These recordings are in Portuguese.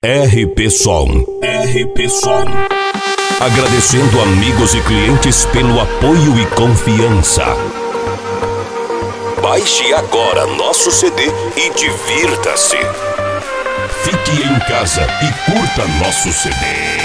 RP Som. RP Som. Agradecendo amigos e clientes pelo apoio e confiança. Baixe agora nosso CD e divirta-se. Fique em casa e curta nosso CD.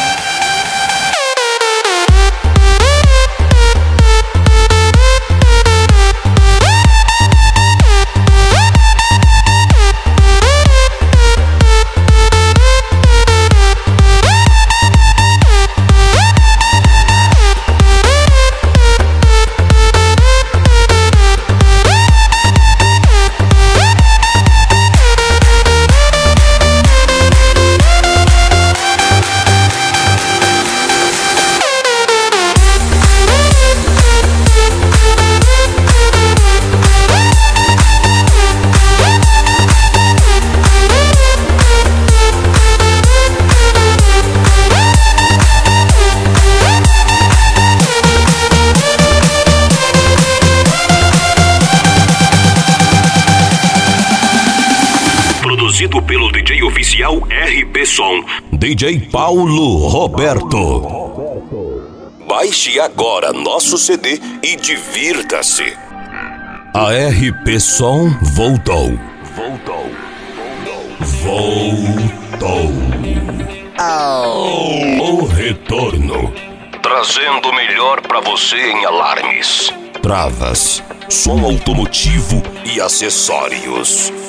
Produzido pelo DJ oficial RP Som, DJ Paulo Roberto. Baixe agora nosso CD e divirta-se. A RP Som voltou. O retorno. Trazendo o melhor pra você em alarmes, travas, som automotivo e acessórios.